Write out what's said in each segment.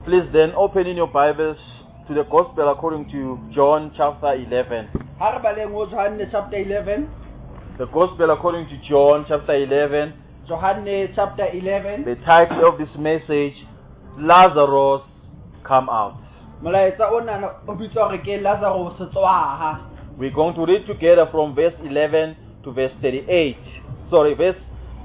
Please then open in your Bibles to the Gospel according to John chapter 11. Ha re baleng ho Johane chapter 11. The Gospel according to John chapter 11. Johane chapter 11. The title of this message, Lazarus Come Out. Molaetsa ona o bitswa re ke Lazarus tswaha. We're going to read together from verse 11 to verse 38. Verse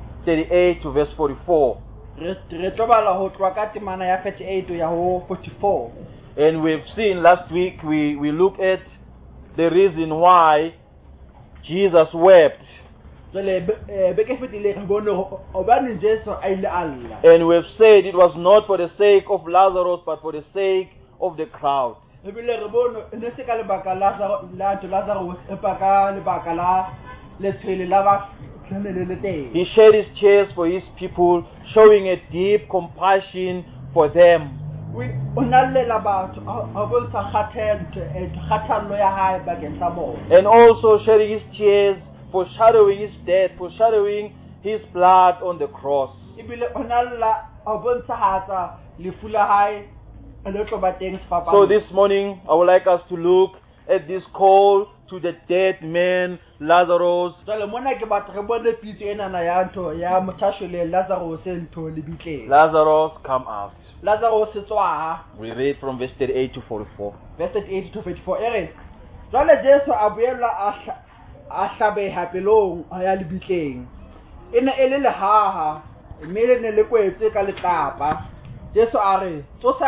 38 to verse 44. Re tlo bala ho tloa ka temana ya 38 ya ho 44. And we've seen last week, we looked at the reason why Jesus wept. Jole beke fetile re bone o bane Jesu a ile alla. And we've said it was not for the sake of Lazarus, but for the sake of the crowd. Ebile re bone ne se ka lebaka Lazarus e pa ka lebaka la letshwele la ba tshwanele teng. He shed his tears for his people, showing a deep compassion for them. We onalela batho a bontsha kgathallo ya hae bakeng sa bona. And also shedding his tears, foreshadowing his death, foreshadowing his blood on the cross. Ebile onalla a bontshahatsa lefu la hae le tlo ba teng sefapano. So this morning I would like us to look at this call to the dead man Lazarus. Jale mona ke batho re bone pitso ena na ya ntho ya mothashole Lazarus ntho le bitleng. Lazarus come out. Lazarus tswaha. We read from verse 38 to 44. Verse 38 to 44 ere. Jale Jesu a boela a hlabeha pelong ya le bitleng. Ene ele le haha, mme ne le kwetse ka letlapa. Jesu a re,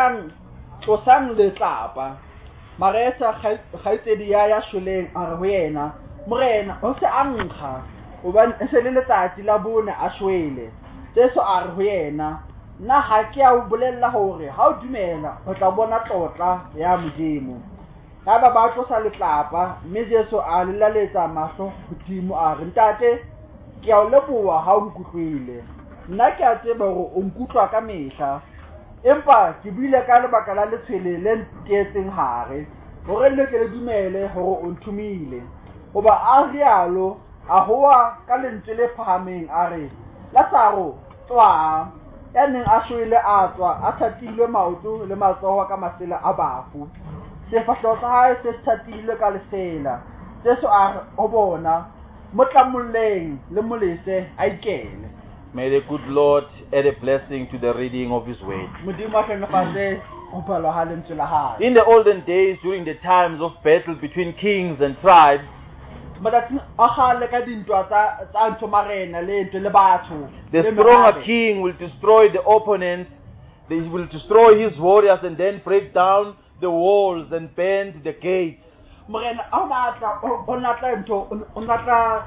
"Tsosang letlapa." Mareta khaitsedi ya sholeng a re ho yena, "Morena, o se a nkga, hobane se le letsatsi la bone a shwele." Jesu a re ho yena, "Nna ha ke a o bolella hore ha o dumela o tla bona tlotla ya Modimo." Ha ba tlosa letlapa, mme Jesu a le laletsa mahlo hodimo a re, "Ntate, ke a o leboha ha o nkutlwile. Nna ke a tseba hore o nkutlwa ka mehla. Empa ke buile ka lebaka la letshwele le ntetseng hare, hore le ke le dumele hore o nthumile." Hoba a rialo a hoa ka lentswe le phahameng a re, "Lazarus, tswa." Ya neng a shwele a tswa, a thatilwe maoto le matsoho ka masela a bafu. Sefahleho sa hae se thatilwe ka lesela. Jesu a re ho bona, "Mo tlamolleng le molese a ikele." May the good Lord add a blessing to the reading of His word. Modimo a hlonefatse ho balwa ha lentswe la hae. In the olden days, during the times of battle between kings and tribes, Matsatsing a kgale ka dintwa tsa ntho marena le ntwe le batho. the stronger king will destroy the opponent. He will destroy his warriors and then break down the walls and bend the gates. Morena a matla o natla ntho o natla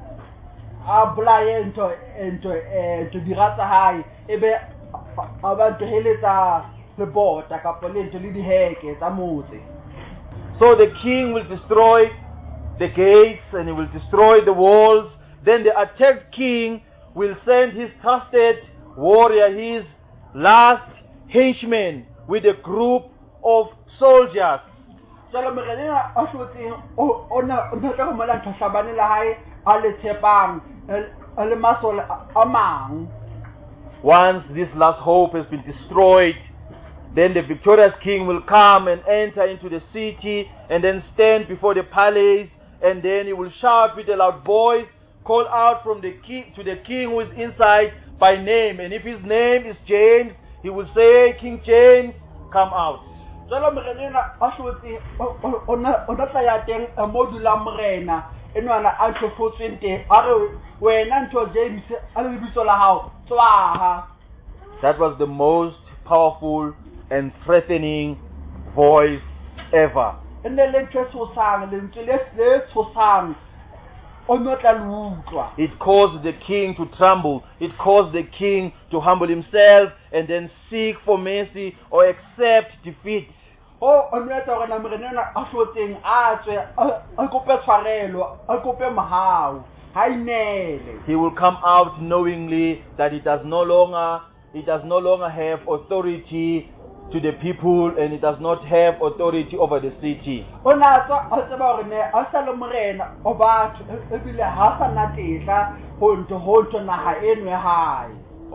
a bolaye ntho diratsa hae ebe a ba ntho heletsa lebota kapa le ntho le diheke tsa motse. So the king will destroy the gates and he will destroy the walls. Then the attacked king will send his trusted warrior, his last henchman, with a group of soldiers. Jalo morena a hlotse o tla go mola tlhatlhabane la hae a le tshepang le masole a mang. Once this last hope has been destroyed, then the victorious king will come and enter into the city and then stand before the palace, and then he will shout with a loud voice, call out from the king to the king who is inside by name. And if his name is James, he will say, "King James, come out." Jalo morena a hlotse o tla ya teng mo dula morena enwana a tlofotsweng teng a re, "Wena ntho James a le bitso la hao tswaha." That was the most powerful and threatening voice ever. Ene le ntho tshosang le ntho le tshosang o no tla lutlwa. It caused the king to tremble. It caused the king to humble himself and then seek for mercy or accept defeat. O nwetsa gore na morena a hlotseng a tswe a kope tshwarelo a kope mahao ha inele. He will come out knowingly that he does no longer have authority to the people, and it does not have authority over the city. Ona tswa a tseba gore ne a sa le morena o batho ebile ha sa na tetla ho ntho naha enwe hae.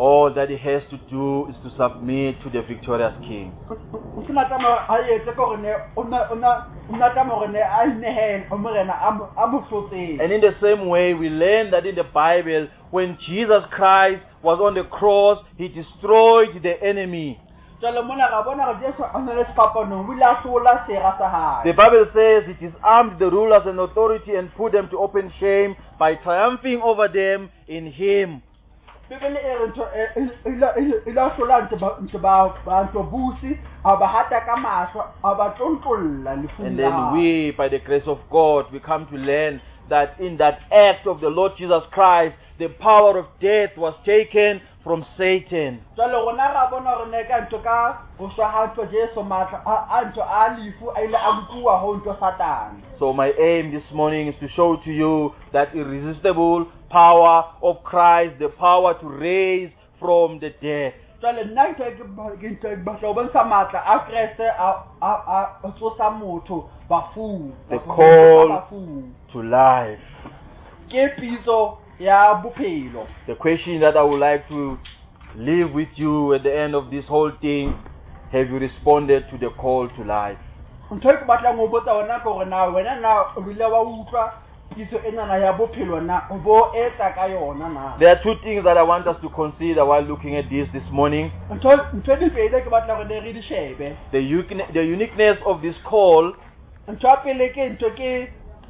All that he has to do is to submit to the victorious King. o se matama a etse ko rene o na tama rene a nehela o morena a mo hlotseng. And in the same way, we learn that in the Bible, when Jesus Christ was on the cross, he destroyed the enemy. Jalo mona ga bona re Jesu a na le sefapano o ile a hlola sera sa hae. The Bible says it disarmed the rulers and authority and put them to open shame by triumphing over them in him. Bibele e re ntho ila hlola ntse ba ntlo busi a ba hata ka mahlo a ba tlontolla lefung And la then hae. we, by the grace of God, we come to learn that in that act of the Lord Jesus Christ, the power of death was taken from Satan. Jalo rona ra bona re ne ka ntho ka go swa ha ntho Jesu matla a ntho a lifu a ile a nkuwa ho ntho Satan. So my aim this morning is to show to you that irresistible power of Christ, the power to raise from the dead. Jalo nna ke ba tlo bontsha matla a Kriste a tsosa motho bafu. The call to life. Ke pitso ya bophelo. The question that I would like to leave with you at the end of this whole thing, have you responded to the call to life? Ntho ke batla go botsa wena ke gore na wena na o bile wa utlwa pitso enana ya bophelo na o bo etsa ka yona na. There are two things that I want us to consider while looking at this morning. Ntho di pele ke batla go re di shebe. The uniqueness of this call, Ntho ya pele ke ntho ke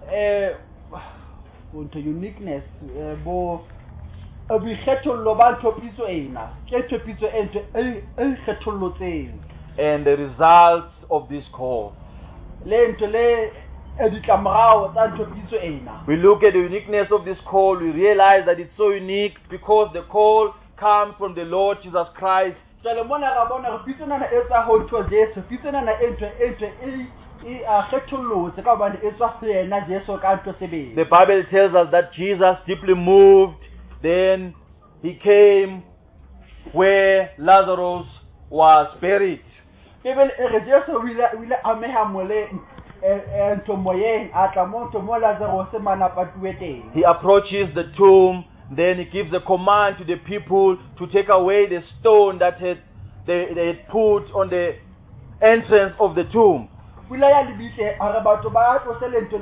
ntho uniqueness bo boikgethollo ba ntho pitso ena ke ntho pitso e kgethollotseng and the results of this call. le ntho le ditlamorao tsa ntho pitso ena. We look at the uniqueness of this call, we realize that it's so unique because the call comes from the Lord Jesus Christ. Jalo mona ra bona re pitso nana e tsa ho ntho Jesu, pitso nana e ntho e a kgethollotse ka bana e tswa yena Jesu ka ntho sebedi. The Bible tells us that Jesus, deeply moved, then he came where Lazarus was buried. Bibele e re Jesu wile ameha mole ntho moyeng a tla mo ntho mo Lazarus mana patuwe teng. He approaches the tomb, then he gives a command to the people to take away the stone that they had put on the entrance of the tomb. Pula ya libite a re batho ba tlosele ntho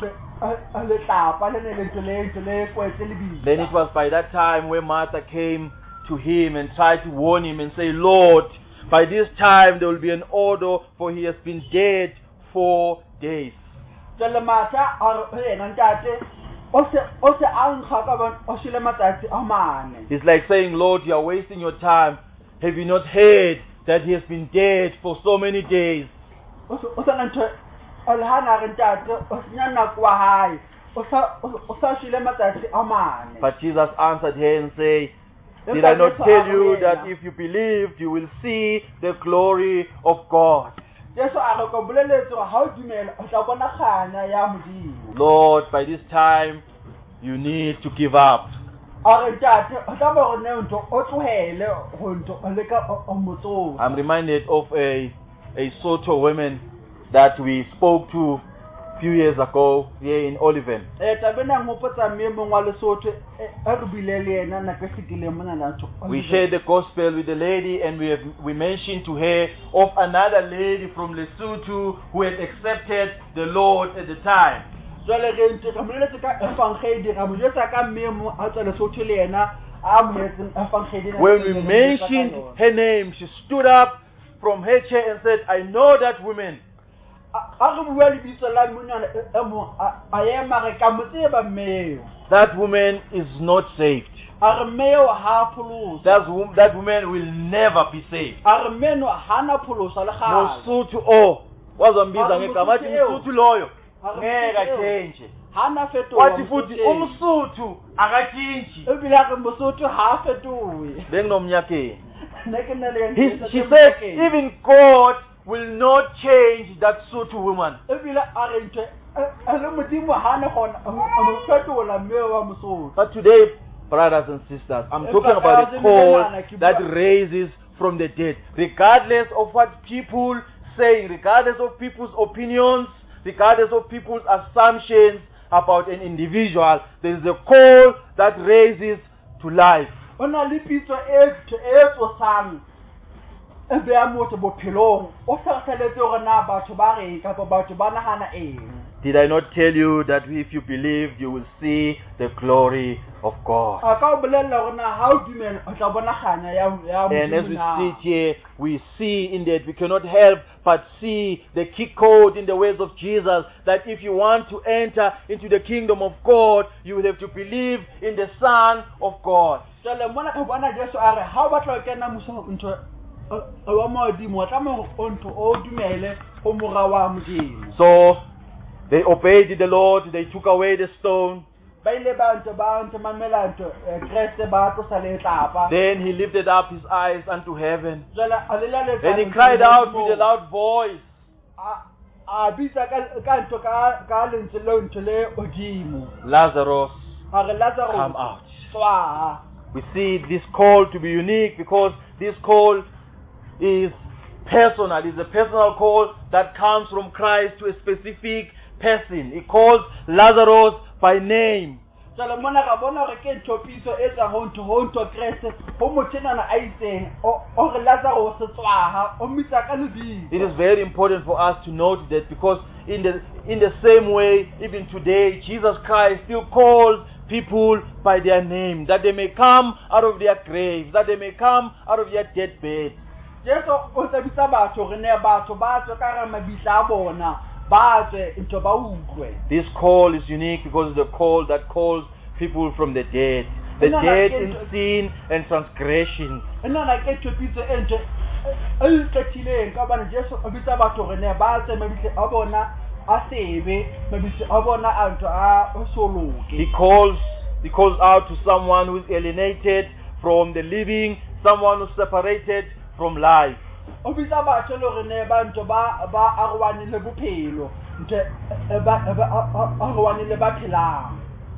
le tlapa le ne le ntho le kwetse lebile. Then it was by that time where Martha came to him and tried to warn him and say, Lord, by this time there will be an order, for he has been dead 4 days. Jalo Martha a re ena ntate o se ankga ka bona o shile matsatsi a mane. It's like saying, Lord, you are wasting your time. Have you not heard that he has been dead for so many days? O sa ntho a le hana re ntate o senya nako wa hae o sa shile matsatsi a mane. But Jesus answered her and said, did I not tell you that if you believed, you will see the glory of God? Jesu a re ko boleletse gore ha o dumela o tla bona kganya ya Modimo. Lord, by this time, you need to give up. A re ntate o tla bo ne ntho o tlohele go ntho o leka o motsong. I'm reminded of a Soto woman that we spoke to a few years ago here in Oliven. Tabena ngopotsa me mong wa Lesotho e re bile le ena na ka fitile mona na ntho. We shared the gospel with the lady, and we mentioned to her of another lady from Lesotho who had accepted the Lord at the time. Jwale re ntse ka moleletse ka evangeli ra mo jetsa ka memo a tswa Lesotho le ena a mo hetsen evangeli. When we mentioned her name, she stood up from her chair and said, I know that woman. That woman is not saved. That woman will never be saved. Mosotho wazambiza ngegama athi Mosotho loyo ngeke achange. Wathi futhi umSotho akatshintshi. Benginomnyakeni. She said, even God will not change that Sotho woman. But today, brothers and sisters, I'm talking about a call that raises from the dead. Regardless of what people say, regardless of people's opinions, regardless of people's assumptions about an individual, there is a call that raises to life. o na le pitso e tsosang e beya motho bophelong o tlhatlheletse gore na batho ba reng kapa batho ba nagana eng. Did I not tell you that if you believed, you will see the glory of God? A ka o bolelela gore na ha o dumela o tla bona kganya ya And as we Modimo na. sit here, we see in that we cannot help but see the key code in the words of Jesus, that if you want to enter into the kingdom of God, you will have to believe in the Son of God. Jale mona ka bona Jesu a re ha o batla go kena ntho wa Modimo o tlameha o ntho o dumele o mora wa Modimo. So they obeyed the Lord, they took away the stone. Ba ile ba ntho mamela ntho Kriste ba tlosa le tlapa. Then he lifted up his eyes unto heaven, Jale a lela le and he cried out with a loud voice, a bitsa ka ntho ka lentswe le ntho le odimo. Lazarus, A re Lazarus come out. tswa. We see this call to be unique because this call is personal. It's a personal call that comes from Christ to a specific person. He calls Lazarus by name. Jale mona ka bona gore ke ntho pitso e tsa ho ntho Kriste ho mothenana a itseng o re Lazarus tswa o mitsa ka lebitso. It is very important for us to note that, because in the same way, even today, Jesus Christ still calls people by their name, that they may come out of their graves, that they may come out of their dead beds. Jesu o tsebisa batho re ne batho ba tswe ka re mabitla a bona ba tswe ntho ba utlwe. This call is unique because it's the call that calls people from the dead in sin and transgressions. Nna na ke tshopitso e ntho e iketileng ka bana Jesu o bitsa batho re ne ba tswe mabitla a bona a sebe mabitla a bona a ntho a soloke. He calls out to someone who is alienated from the living, someone who is separated from life. O bitsa batho le re ne ba ntho ba arwane le bophelo ntho ba arwane le ba phelang.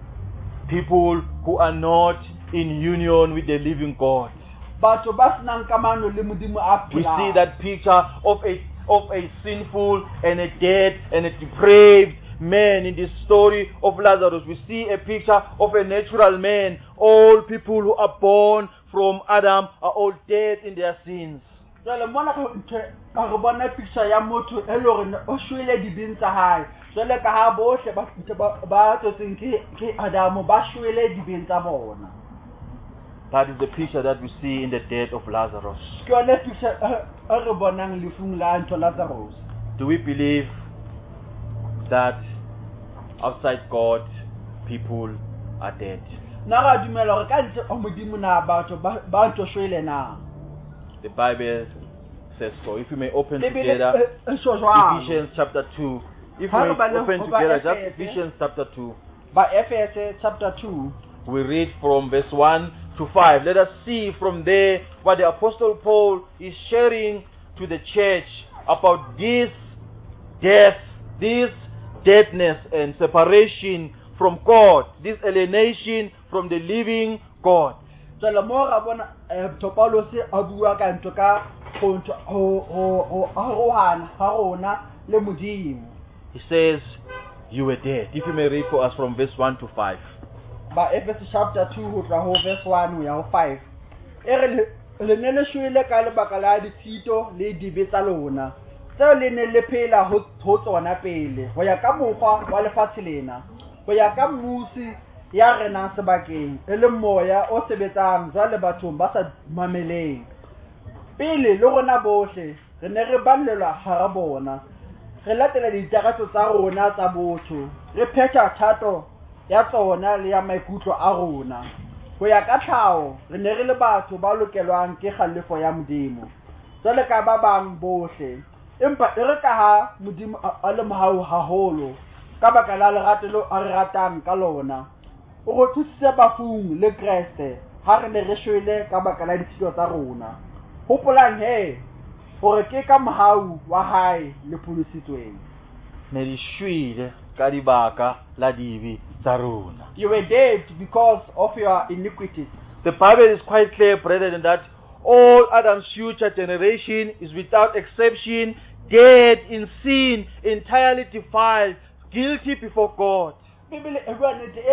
People who are not in union with the living God. Batho ba senang kamano le Modimo a phelang. We see that picture of a sinful and a dead and a depraved man in this story of Lazarus. We see a picture of a natural man. All people who are born from Adam are all dead in their sins. Jale mona ka re bona picture ya motho e le gore o shwele dibeng tsa hae. Jale ka ha bohle ba tsotseng ke Adam ba shwele dibeng tsa bona. That is the picture that we see in the death of Lazarus. Ke yone picture e re bonang lefung la ntho Lazarus. Do we believe that outside God people are dead? Na ga dumela gore ka ntle o Modimo na batho ba ntho shwele na. The Bible says so. If you may open together Ephesians chapter 2. If we may open together just Ephesians chapter 2. By Ephesians chapter 2. We read from verse 1 to 5. Let us see from there what the Apostle Paul is sharing to the church about this death, this deadness and separation from God, this alienation from the living God. Jale mo ra bona Paulo se a bua ka ntho ka ho arohana ha rona le Modimo. He says, you were dead. If you may read for us from verse 1 to 5. By Ephesians chapter 2 ho tla ho verse 1 ho ya ho 5. Ere le ne le shwele ka lebaka la ditshito le dibe tsa lona. Tseo le ne le phela ho tsona pele ho ya ka mokgwa wa lefatshe lena, ho ya ka mmusi ya rena sebakeng e le moya o sebetsang jwale bathong ba sa mameleng. Pele le rona bohle re ne re ballelwa hara bona, re latela ditakatso tsa rona tsa botho, re phetha thato ya tsona le ya maikutlo a rona. Ho ya ka tlhaho re ne re le batho ba lokelwang ke kgalefo ya Modimo, jwale ka ba bang bohle. Empa e re ka ha Modimo a le mohau haholo ka baka la lerato lo a re ratang ka lona, o go thusitse bafung le Kriste ha re ne re shwele ka baka la ditshito tsa rona. Hopolang he gore ke ka mohau wa hae le pholositsweng. Ne di shwele ka dibaka la dibe tsa rona. You were dead because of your iniquities. The Bible is quite clear, brethren, that all Adam's future generation is without exception dead in sin, entirely defiled, guilty before God. Bibele e bua nnete e re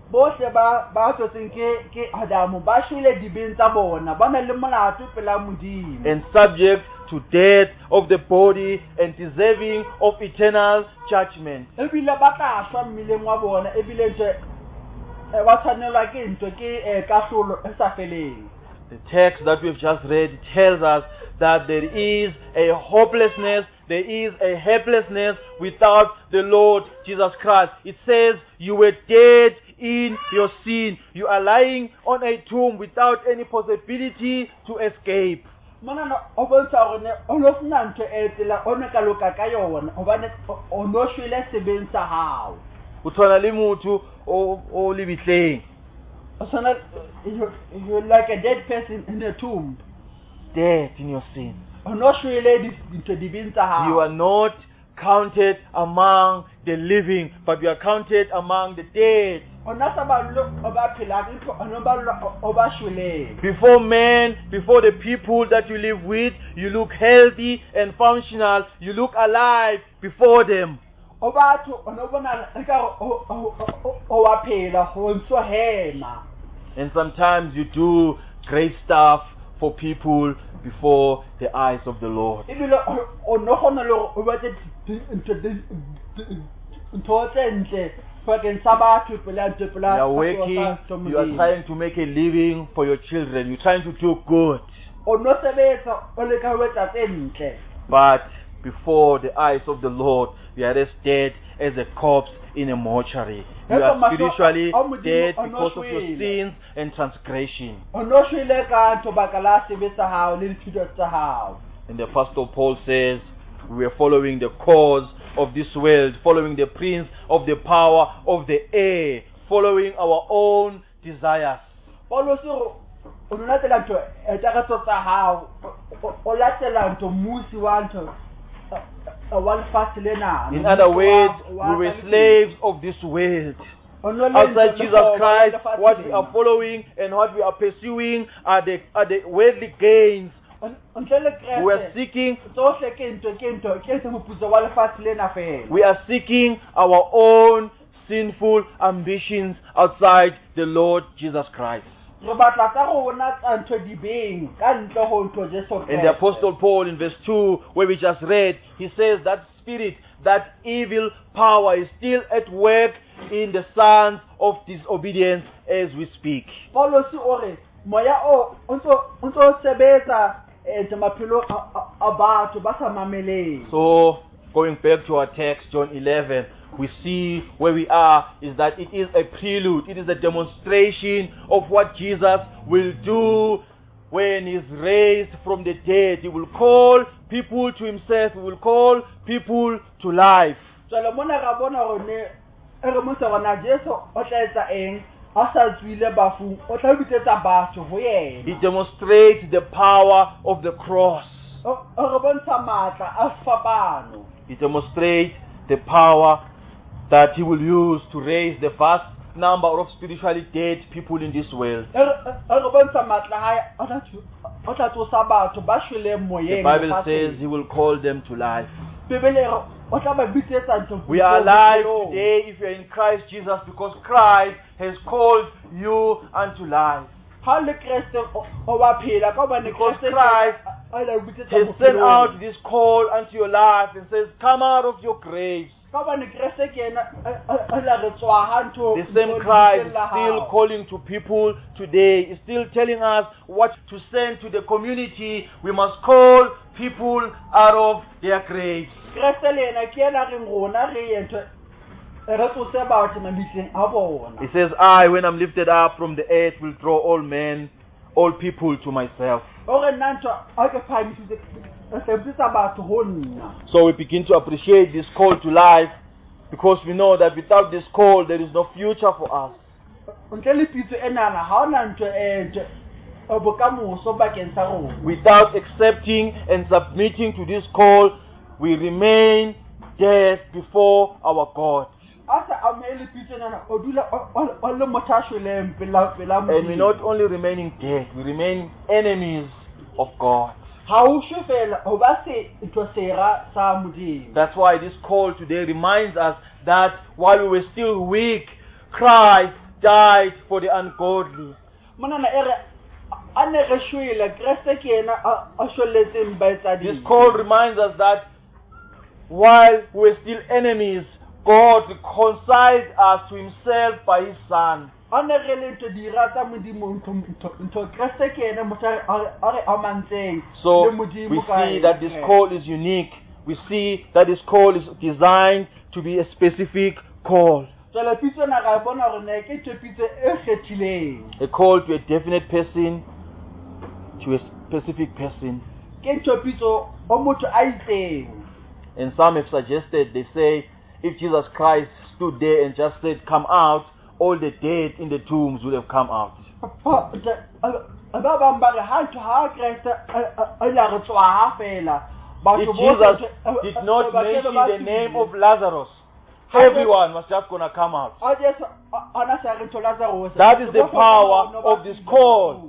bohle ba tsotseng ke Adamu ba shwele dibeng tsa bona ba na le molato pela Modimo and subject to death of the body and deserving of eternal judgment. ebile ba tla shwa mmileng wa bona ebile ntwe ba tshwanelwa ke ntwe ke kahlolo e sa feleng. The text that we've just read tells us that there is a hopelessness, there is a helplessness without the Lord Jesus Christ. It says you were dead in your sin. You are lying on a tomb without any possibility to escape. Mona o bontsha gore o no sena ntho e tla o ne ka loka ka yona hobane o no shwele sebeng sa hao. O tshwana le motho o lebitleng. So you're like a dead person in a tomb. Dead in your sins. O no shwele dintho dibeng tsa hao. You are not counted among the living, but you are counted among the dead. Before men, before the people that you live with, you look healthy and functional. You look alive before them. And sometimes you do great stuff for people before the eyes of the Lord. You are working, you are trying to make a living for your children, you're trying to do good. But before the eyes of the Lord, you are as dead as a corpse in a mortuary. You are spiritually dead because of your sins and transgression. And the Apostle Paul says, we are following the cause of this world, following the prince of the power of the air, following our own desires. In other words, we were slaves of this world. Outside Jesus Christ, what we are following and what we are pursuing are the worldly gains. We are seeking our own sinful ambitions outside the Lord Jesus Christ. And the Apostle Paul in verse 2, where we just read, he says that spirit, that evil power is still at work in the sons of disobedience as we speak. So, going back to our text, John 11, we see where we are is that it is a prelude, it is a demonstration of what Jesus will do when he is raised from the dead. He will call people to himself, he will call people to life. He demonstrates the power of the cross. He demonstrates the power that he will use to raise the vast number of spiritually dead people in this world. The Bible says he will call them to life. We are alive today if you are in Christ Jesus because Christ has called you unto life. Because Christ has sent out this call unto your life and says, come out of your graves. The same Christ is still calling to people today, is still telling us what to send to the community. We must call people out of their graves. He says, I, when I'm lifted up from the earth, will draw all men, all people to myself. So we begin to appreciate this call to life because we know that without this call there is no future for us. Without accepting and submitting to this call, we remain dead before our God. And we're not only remaining dead, we remain enemies of God. That's why this call today reminds us that while we were still weak, Christ died for the ungodly. monana ere a ne re shwele Kreste ke yena a shwelletseng baetsadi. This call reminds us that while we were still enemies, God reconciled us to himself by his Son. a ne re le ntho di rata modimo ntho Kreste ke yena motho a re amantseng So le we modimo see that this call is unique. We see that this call is designed to be a specific call. jwale pitso na ra bona gore ne ke pitso e kgethileng, A call to a definite person, to a specific person. ke pitso o motho a itseng. And some have suggested, they say, if Jesus Christ stood there and just said, come out, all the dead in the tombs would have come out. ba bang ba re ha ntho ha Kreste a ya re tswa fela. If Jesus did not mention the name of Lazarus, everyone was just going to come out. That is the power of this call.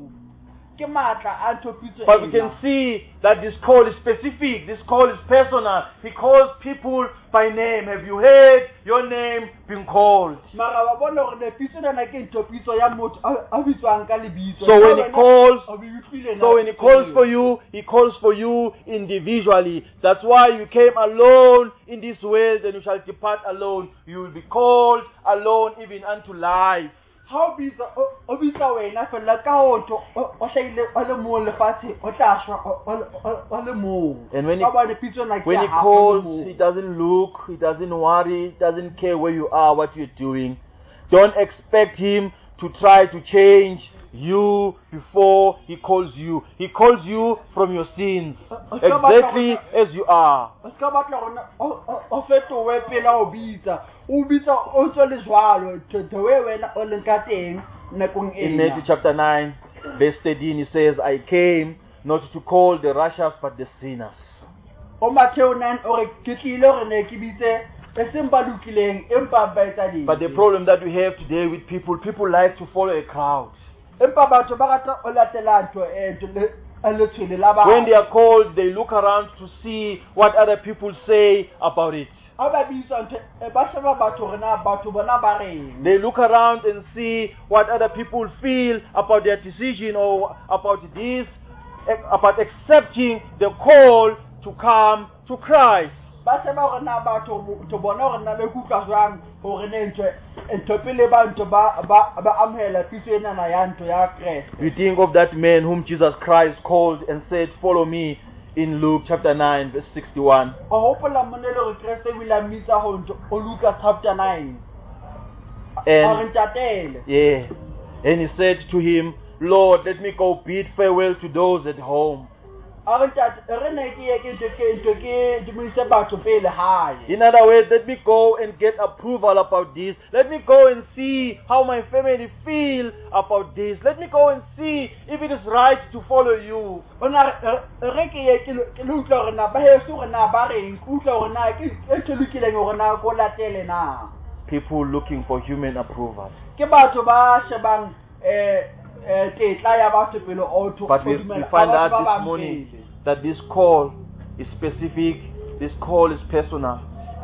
But we can see that this call is specific, this call is personal. He calls people by name. Have you heard your name being called? So when he calls for you, he calls for you individually. That's why you came alone in this world and you shall depart alone. You will be called alone even unto life. How be the way enough for like out or say the moon, the party, or dash on the moon. And when he calls, he doesn't look, he doesn't worry, he doesn't care where you are, what you're doing. Don't expect him to try to change you before he calls you. He calls you from your sins, exactly as you are. In Matthew chapter 9, verse 13, he says, I came not to call the righteous but the sinners. But the problem that we have today with people like to follow a crowd. When they are called, they look around to see what other people say about it. They look around and see what other people feel about their decision or about this, about accepting the call to come to Christ. You think of that man whom Jesus Christ called and said, follow me, in Luke chapter 9 verse 61. And he said to him, Lord, let me go bid farewell to those at home. In other words, let me go and get approval about this. Let me go and see how my family feel about this. Let me go and see if it is right to follow you. People looking for human approval. But we find out this morning that this call is specific, this call is personal.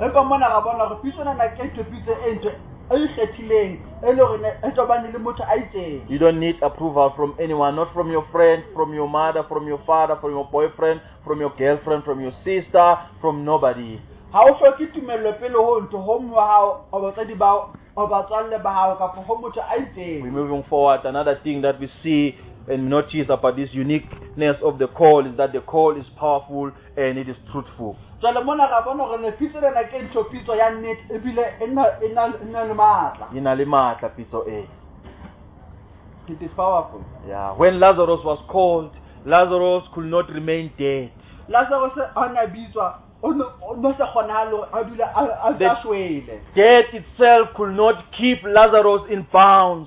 You don't need approval from anyone, not from your friend, from your mother, from your father, from your boyfriend, from your girlfriend, from your sister, from nobody. We're moving forward. Another thing that we see and notice about this uniqueness of the call is that the call is powerful and it is truthful. It is powerful. Yeah. When Lazarus was called, Lazarus could not remain dead. Death itself could not keep Lazarus in bounds.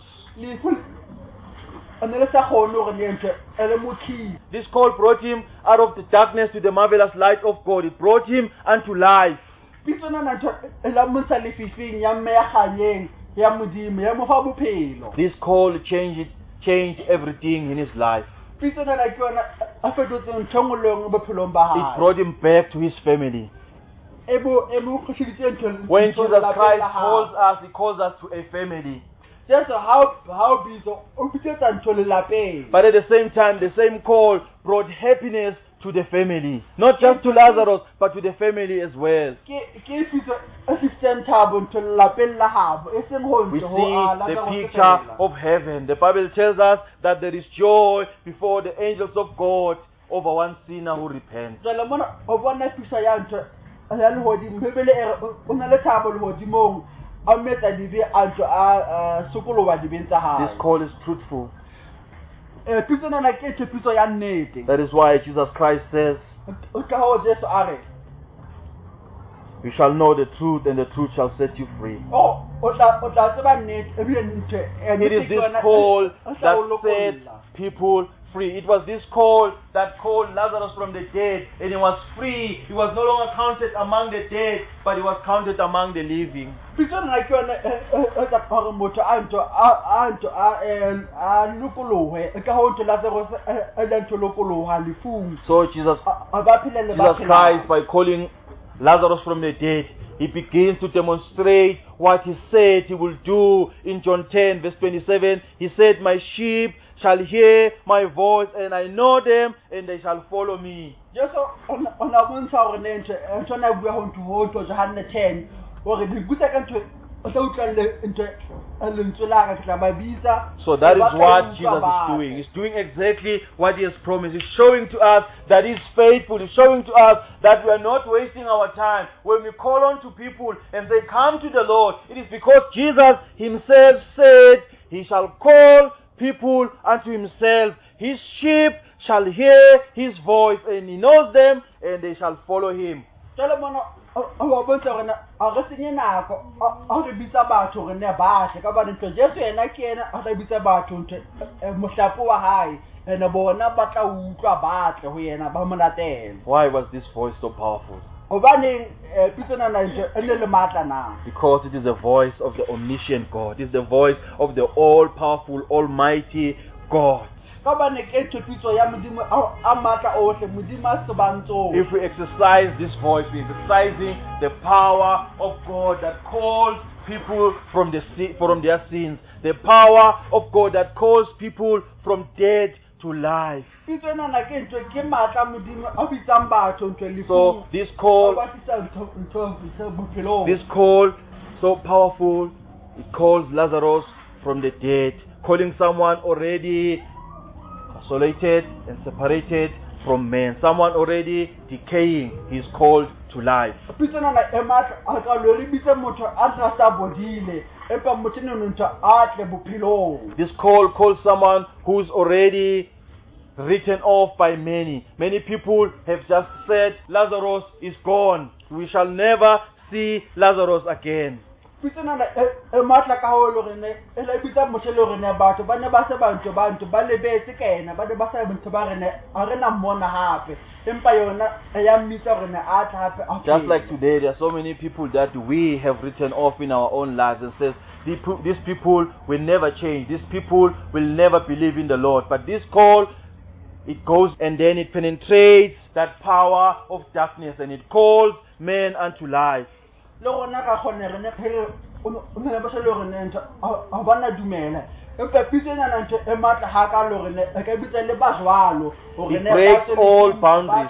This call brought him out of the darkness to the marvelous light of God. It brought him unto life. This call changed everything in his life. It brought him back to his family. When Jesus Christ calls us, he calls us to a family. Jesu how bitso o bitsetsa ntho lelapeng. But at the same time, the same call brought happiness to the family. Not just to Lazarus, but to the family as well. Ke bitso e fitseng thabo ntho lelapeng la habo e seng ho We ntho see ho a the Lazarus picture fela. of heaven. The Bible tells us that there is joy before the angels of God over one sinner who repents. Jwale mona o bona pisa ya ntho ya lehodimo Bibele e re o na le thabo lehodimong a metsa dibe a ntho a sokolowa dibeng tsa hae. This call is truthful. Pitso nana ke pitso ya nnete. That is why Jesus Christ says, O ka ho Jesu a re you shall know the truth and the truth shall set you free. o tla tseba nnete ebile ntho It is this call that sets people free. It was this call that called Lazarus from the dead, and he was free. He was no longer counted among the dead, but he was counted among the living. pitso nana ke yona e tla gore motho a ntho a lokolohe ka ho ntho Lazarus a le ntho lokoloha lefung. So Jesus Christ, by calling Lazarus from the dead, he begins to demonstrate what he said he will do in John 10 verse 27. He said, my sheep shall hear my voice, and I know them, and they shall follow me. Jesu ona bontsha gore ne ntho na bua ho ntho John 10 gore di butsa ka ntho o tla utlwa ntho lentswe la ka tla ba bitsa. So that is what Jesus is doing. He's doing exactly what he has promised. He's showing to us that he's faithful. He's showing to us that we are not wasting our time. When we call on to people and they come to the Lord, it is because Jesus himself said he shall call people unto himself. His sheep shall hear his voice, and he knows them, and they shall follow him. Jalo mona o bontsha gore a re senye nako a re bitsa batho gore ne ba tle ka ba ntlo Jesu yena ke yena a re bitsa batho ntho mohlapo wa hae ene bona ba tla utlwa ba tle ho yena ba mo latela. Why was this voice so powerful? Obaneng pitso nana ntho ene le matla na. Because it is the voice of the omniscient God. It is the voice of the all-powerful, almighty God. If we exercise this voice, we're exercising the power of God that calls people from their sins. The power of God that calls people from dead to life. So this call, so powerful, it calls Lazarus from the dead, calling someone already isolated and separated from men, someone already decaying. He's called to life. This call calls someone who's already written off by many. Many people have just said, Lazarus is gone. We shall never see Lazarus again. Just like today, there are so many people that we have written off in our own lives and says, these people will never change. These people will never believe in the Lord. But this call, it goes and then it penetrates that power of darkness and it calls men unto life. It breaks all boundaries.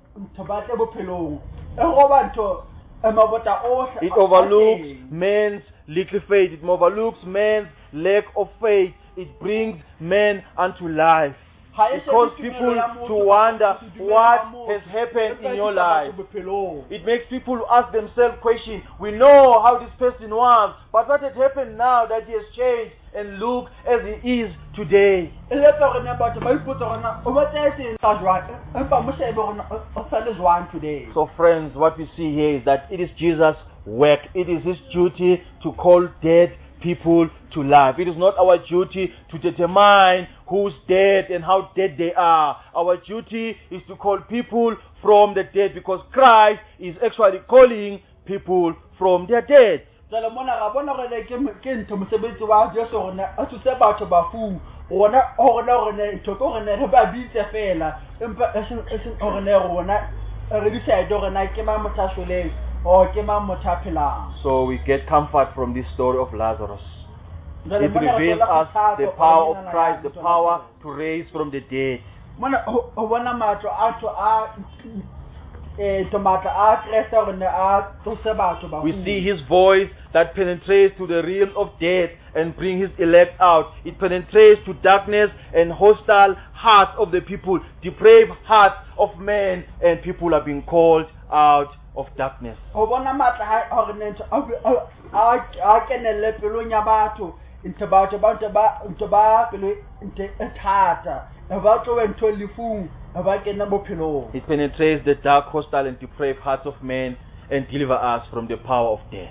It overlooks man's little faith. It overlooks man's lack of faith. It brings men unto life. It causes people to wonder what has happened in your life. It makes people ask themselves questions. We know how this person was, but what has happened now that he has changed and look as he is today? So friends, what we see here is that it is Jesus' work. It is his duty to call dead people to life. It is not our duty to determine who's dead and how dead they are. Our duty is to call people from the dead, because Christ is actually calling people from their dead. So we get comfort from this story of Lazarus. It reveals us the power of Christ, the power to raise from the dead. Mona ho bona matlo a tlo a tomatla a Kreste gore ne a tlose batho ba. We see his voice that penetrates to the realm of death and bring his elect out. It penetrates to darkness and hostile hearts of the people, depraved hearts of men, and people are being called out of darkness. Ho bona matla ha gore ne a kenelle pelong ya batho into batho ba pelo inte thata. It penetrates the dark, hostile, and depraved hearts of men and deliver us from the power of death.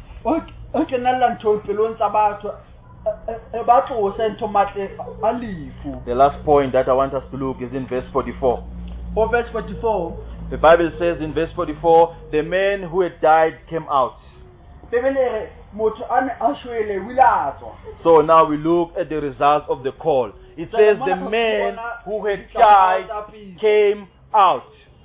The last point that I want us to look is in verse 44. Verse 44. The Bible says in verse 44, the men who had died came out. So now we look at the result of the call. It says the men who had died came out.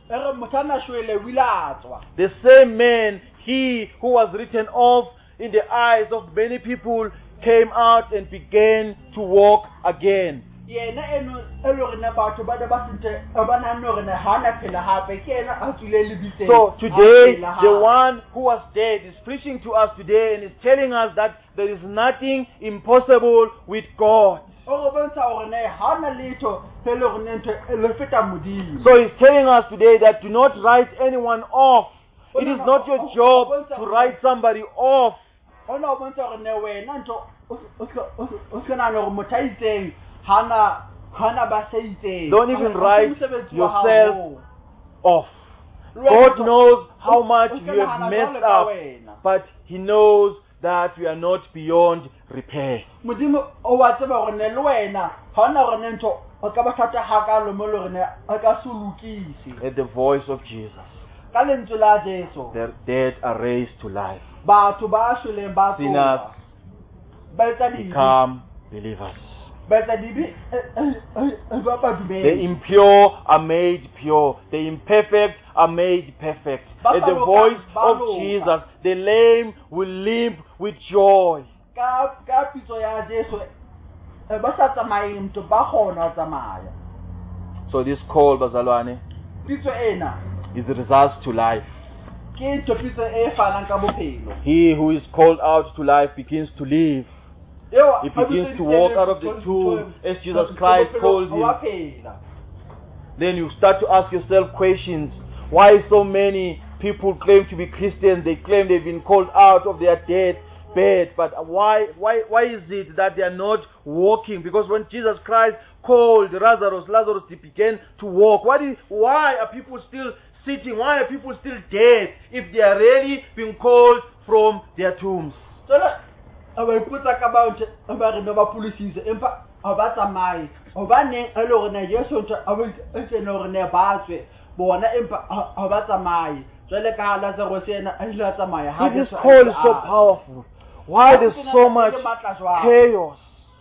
The same man, he who was written off in the eyes of many people, came out and began to walk again. So today, the one who was dead is preaching to us today and is telling us that there is nothing impossible with God. So he's telling us today that do not write anyone off. It is not your job to write somebody off. Don't even write yourself off. God knows how much you have messed up, but He knows that we are not beyond repair. Let the voice of Jesus. The dead are raised to life. Sinners become believers. The impure are made pure. The imperfect are made perfect. At the voice of Jesus, the lame will limp with joy. So this call, Bazalwane, is the results to life. He who is called out to life begins to live. He begins to walk out of the tomb as Jesus Christ called him. Then you start to ask yourself questions. Why so many people claim to be Christians? They claim they've been called out of their dead bed. But why is it that they are not walking? Because when Jesus Christ called Lazarus began to walk. Why are people still sitting? Why are people still dead if they are really being called from their tombs? So the this call is so powerful. Why there's so much chaos?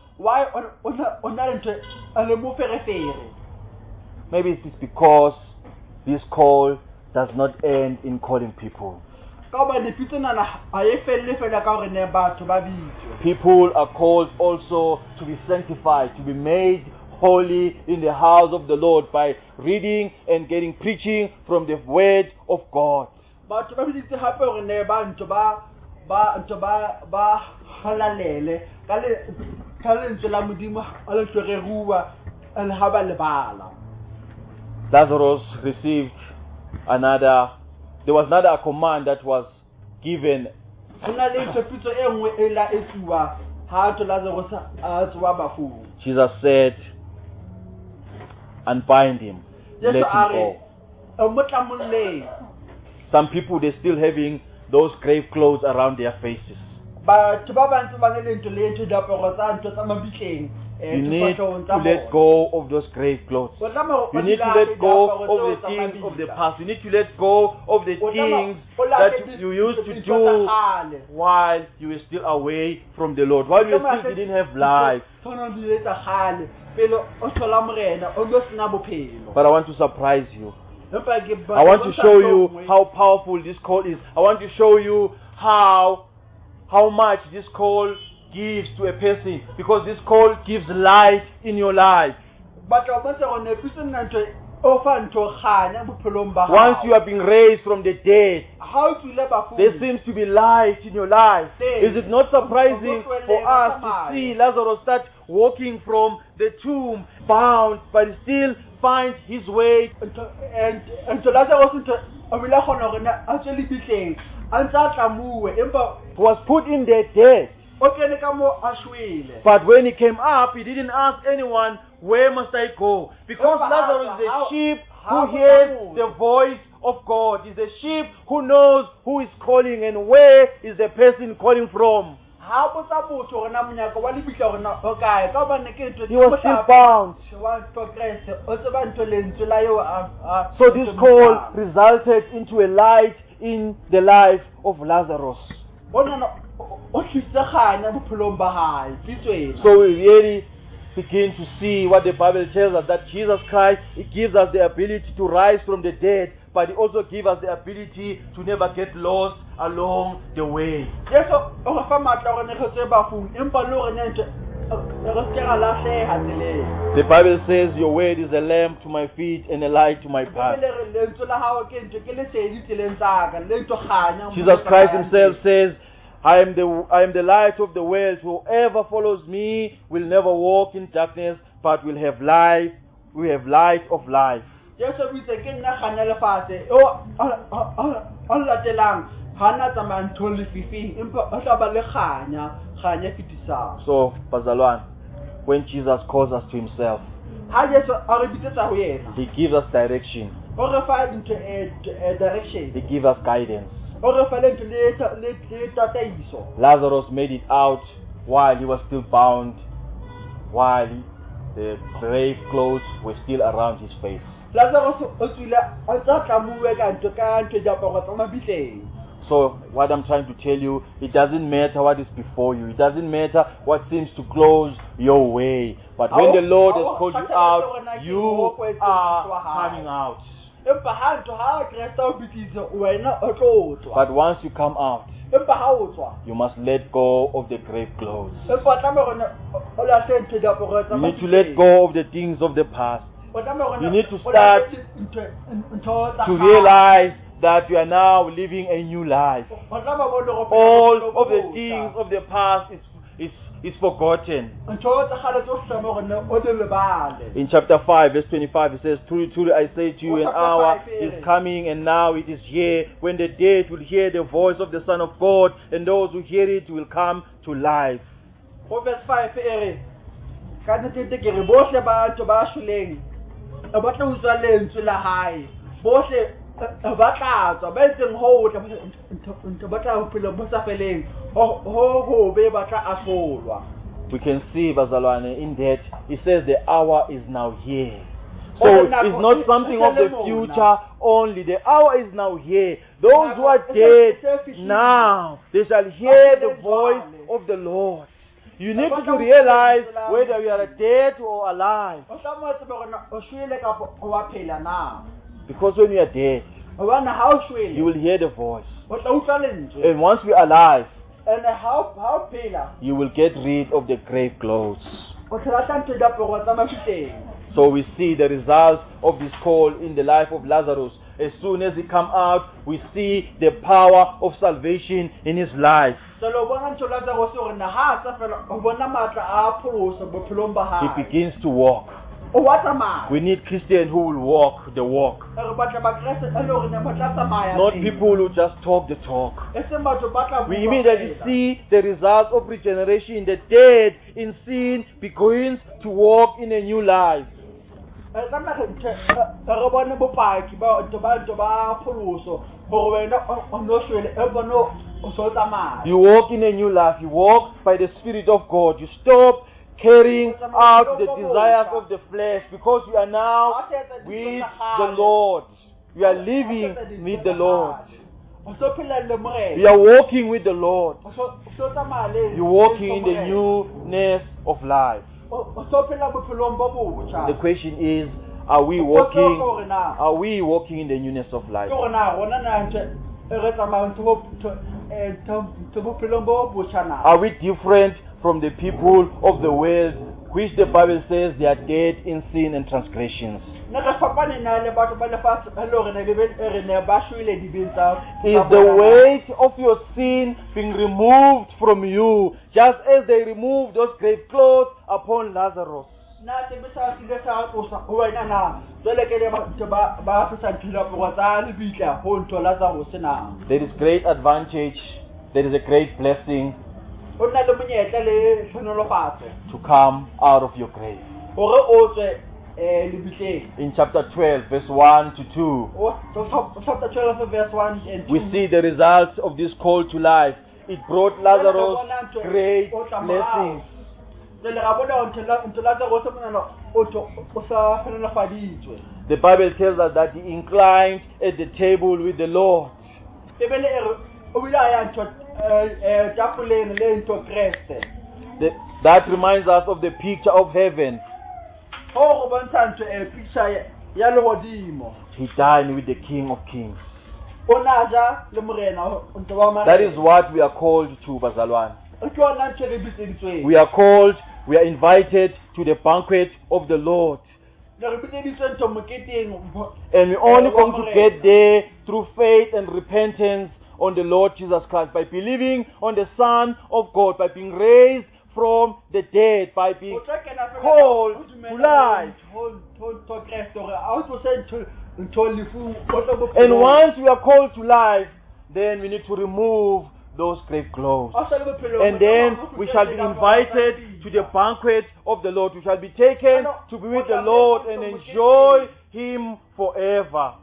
Maybe it's because this call does not end in calling people. People are called also to be sanctified, to be made holy in the house of the Lord by reading and getting preaching from the word of God. Lazarus received there was another command that was given. Jesus said, unbind him, let him go. Some people, they're still having those grave clothes around their faces. You need to let go of those grave clothes. You need to let go of the things of the past. You need to let go of the things that you used to do while you were still away from the Lord, while you still didn't have life. But I want to surprise you. I want to show you how powerful this call is. I want to show you how much this call gives to a person, because this call gives light in your life. batla o bontsha gore nepiso nna ntho o fa ntho kganya bophelong ba Once you are being raised from the dead, ha o tswile bafung there seems to be light in your life. Is it not surprising for us to see Lazarus start walking from the tomb, bound, but still find his way? ntho Lazarus ntho o bile kgona gore a tswe lebitleng a ntse a tlamuwe empa He was put in the dead. o kene ka mo a shwele But when he came up, he didn't ask anyone, where must I go? Because Lazarus is a sheep who hears the voice of God. He's a sheep who knows who is calling and where is the person calling from. ha botsa botho gore na monyako wa lebitla gore na o kae ka bana ke ntho He was still bound. wa ntho Kreste o tseba ntho lentswe la yo a So this call resulted into a light in the life of Lazarus. bona o tliseganya bophelong ba hae tsitsweng So we really begin to see what the Bible tells us, that Jesus Christ, He gives us the ability to rise from the dead, but He also gives us the ability to never get lost along the way. yeso o ga fa matla gore ne go tse bafung empa le gore ne ntho re se ga lahleha tseleng The Bible says, your word is a lamp to my feet and a light to my path. le re lentswe la hao ke ntho ke le tshedi tseleng tsa ka le ntho kganya Jesus Christ Himself says, I am the light of the world. Whoever follows me will never walk in darkness, but will have life. We have light of life. yeso bitse ke nna kganya lefatshe o latelang ha na tsamaya ntho lefifing empa o tla ba le kganya fitisang So, Bazalwan, when Jesus calls us to Himself, ha yeso a re bitsetsa ho yena He gives us direction. o re fa ntho direction He gives us guidance. o re fa le ntho le tataiso Lazarus made it out while he was still bound, while the grave clothes were still around his face. Lazarus o tswile a tsa tlamuwe ka ntho diaparo tsa mabitleng. So what I'm trying to tell you, it doesn't matter what is before you. It doesn't matter what seems to close your way. But when the Lord has called you out, you are coming out. empa ha ntho ha Kriste o bitse wena o tlo tswa But once you come out, empa ha o tswa you must let go of the grave clothes. empa tla me rona o la ntho diaparo tsa You need to let go of the things of the past. You need to start to realize that you are now living a new life. All of the things of the past is forgotten. In chapter 5, verse 25, it says, Truly, truly, I say to you, an hour is coming, and now it is here, when the dead will hear the voice of the Son of God, and those who hear it will come to life. Verse 5 ka nnete ke re bohle batho ba shuleng ba tla utswa lentswe la hae bohle ba tla tswa ba etseng ho tla ntho ba tla phela bo sa feleng ho be ba tla ahlolwa. We can see, Bazalwane, in that it says the hour is now here. So it's not something of the future only. The hour is now here. Those who are dead now, they shall hear the voice of the Lord. You need to realize whether you are dead or alive. Because when you are dead, you will hear the voice. And once we are alive, you will get rid of the grave clothes. So we see the results of this call in the life of Lazarus. As soon as he come out, we see the power of salvation in his life. He begins to walk. We need Christians who will walk the walk. Not people who just talk the talk. We immediately see the result of regeneration. The dead in sin begins to walk in a new life. You walk in a new life. You walk by the Spirit of God. You stop carrying out the desires of the flesh, because you are now with the Lord. You are living with the Lord. You are walking with the Lord. You are walking in the newness of life. The question is, are we walking in the newness of life? Are we different from the people of the world, which the Bible says they are dead in sin and transgressions. Ne re fapane na le batho ba lefatshe e le hore ne re ne ba shwele dibeng tsa Is the weight of your sin being removed from you, just as they removed those grave clothes upon Lazarus? na tebisa sile sa o sa ho wena na jwale ke le ba fisa thula go tsa le bitla ho ntho Lazarus na. There is great advantage, there is a great blessing O na le monyetla le tlhonolofatso to come out of your grave. hore o tswe le bitleng. In chapter 12, verse 1 to 2, Chapter 12 verse 1 and 2. we see the results of this call to life. It brought Lazarus great blessings. Le ga bona ntho Lazarus mona o sa tlhonolofaditswe. The Bible tells us that he inclined at the table with the Lord. Bebele ere o bila ya ntho tafoleng le ntho Kriste. That reminds us of the picture of heaven. Ho go bontsha ntho picture ya lehodimo. He dined with the King of Kings. Ona ja le morena ntho wa mara. That is what we are called to, Bazalwane. O tsona ntho re bitseditswe. We are called, we are invited to the banquet of the Lord. Le re bitseditswe ntho moketeng. And we're only going to get there through faith and repentance on the Lord Jesus Christ, by believing on the Son of God, by being raised from the dead, by being called to life. And once we are called to life, then we need to remove those grave clothes. And then we shall be invited to the banquet of the Lord. We shall be taken to be with the Lord and enjoy Him forever.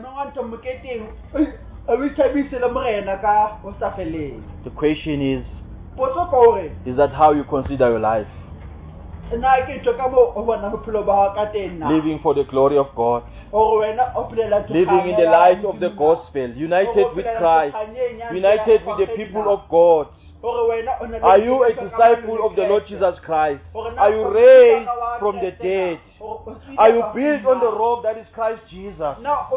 The question is that how you consider your life? Living for the glory of God. Living in the light of the gospel. United with Christ. United with the people of God. Are you a disciple of the Lord Jesus Christ? Are you raised from the dead? Are you built on the rock that is Christ Jesus?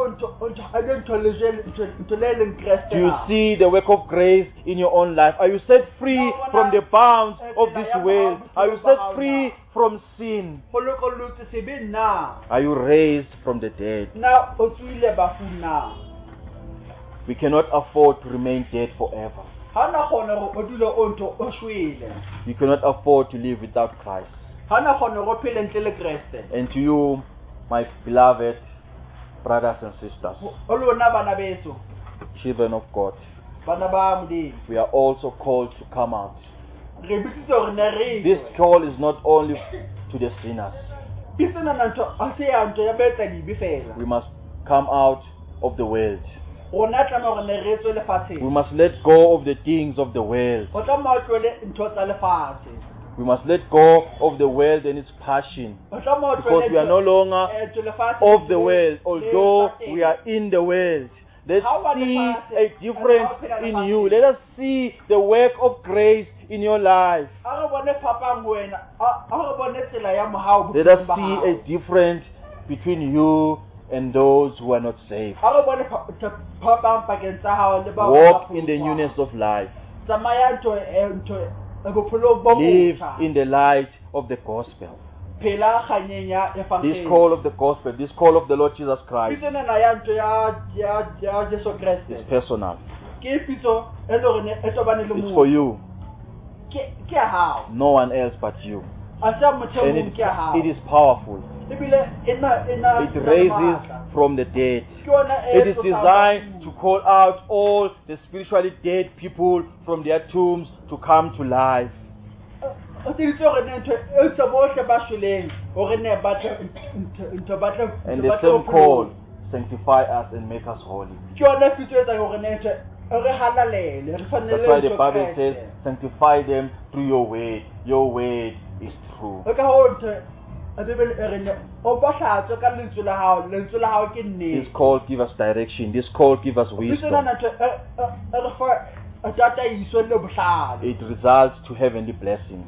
Do you see the work of grace in your own life? Are you set free from the bounds of this world? Are you set free from sin? Are you raised from the dead? We cannot afford to remain dead forever. You cannot afford to live without Christ. And to you, my beloved brothers and sisters, children of God, we are also called to come out. This call is not only to the sinners. We must come out of the world. We must let go of the things of the world. We must let go of the world and its passion, because we are no longer of the world, although we are in the world. Let's see a difference in you. Let us see the work of grace in your life. Let us see a difference between you and those who are not saved. Walk in the newness of life. Live in the light of the gospel. This call of the gospel, this call of the Lord Jesus Christ is personal. It's for you. No one else but you. And it is powerful. It raises from the dead. It is designed to call out all the spiritually dead people from their tombs to come to life. And the same call, sanctify us and make us holy. That's why the Bible says, sanctify them through your word. Your word is true. This call gives us direction. This call gives us wisdom. It results to heavenly blessings.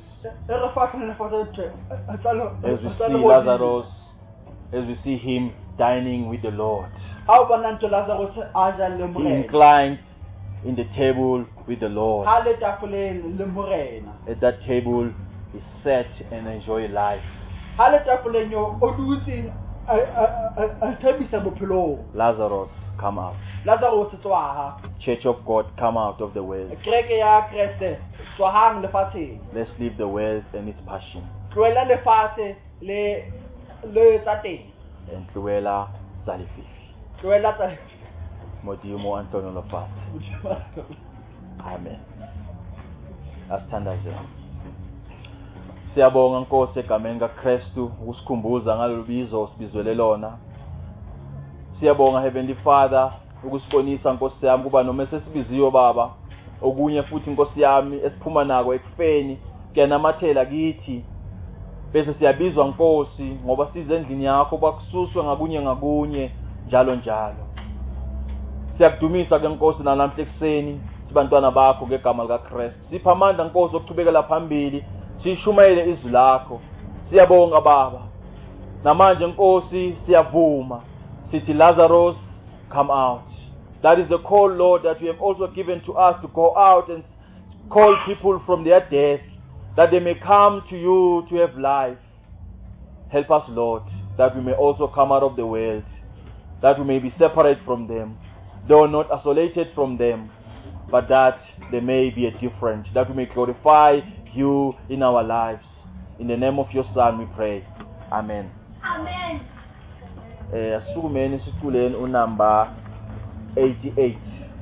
As we see Lazarus, as we see him dining with the Lord, he inclined in the table with the Lord. ha le tafoleng le morena. At that table, he sat and enjoyed life. Ha le tafoleng yo o dutse a thabisa bophelong. Lazarus, come out. Lazarus tswaha. Church of God, come out of the world. Kereke ya Kriste tswahang lefatsheng. Let's leave the world and its passion. Tlohela lefatshe le tsa teng. And tlohela tsa lefifi. Tlohela tsa Modimo a ntlonolofatse. Amen. Asithandaze. Siyabonga Nkosi egameni kaKristu ukusikhumbuza ngalolu bizo sibizwele lona. Siyabonga Heavenly Father ukusibonisa Nkosi yami kuba noma sesibiziwe Baba okunye futhi Nkosi yami esiphuma nako ekufeni kuyanamathela kithi. Bese siyabizwa Nkosi ngoba size endlini yakho bakususwe ngakunye njalo njalo. Siyakudumisa ke Nkosi nalamhla ekseni sibantwana bakho ngegama likaKristu. Sipha amandla Nkosi okuqhubekela phambili. Sishumayele izwi lakho. Siyabonga Baba. Namanje Nkosi siyavuma. Sithi Lazarus, come out. That is the call, Lord, that you have also given to us to go out and call people from their death, that they may come to you to have life. Help us, Lord, that we may also come out of the world, that we may be separate from them, though not isolated from them, but that there may be a difference, that we may glorify you in our lives. In the name of your Son we pray. Amen. Amen. Asukumeni siculeni unumber 88.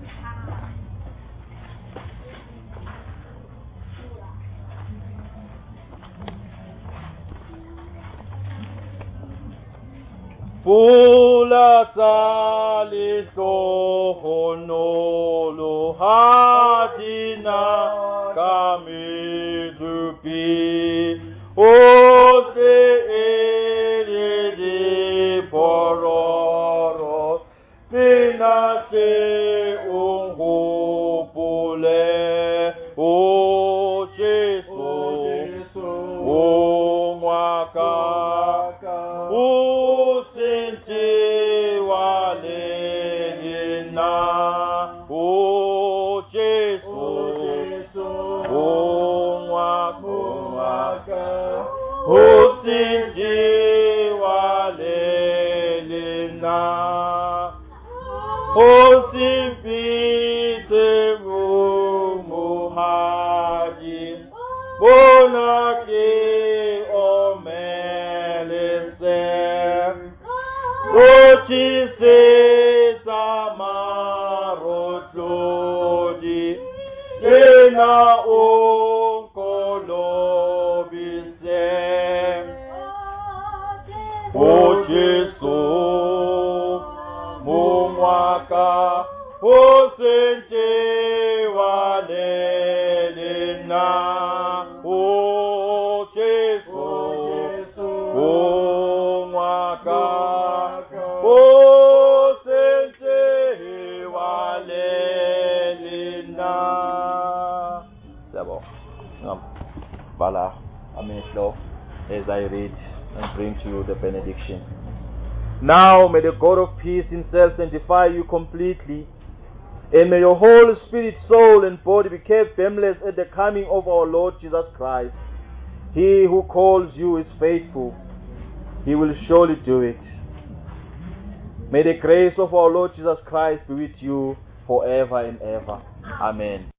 Pula tali honolo hadina kami tupi ose ere pororo pinase ungupule o Jesu o mwaka o sente walena o Jesu o mwaka o sente walena o simpite muhaji bonake omelese ochise samarotlodi ena onkolobise o Jesu mumwaka o sente walelena o Jesu mumwaka o sente walelena. Sabo, Bala, Aminislo, as I read and bring to you the benediction. Now may the God of peace himself sanctify you completely, and may your whole spirit, soul, and body be kept blameless at the coming of our Lord Jesus Christ. He who calls you is faithful. He will surely do it. May the grace of our Lord Jesus Christ be with you forever and ever. Amen.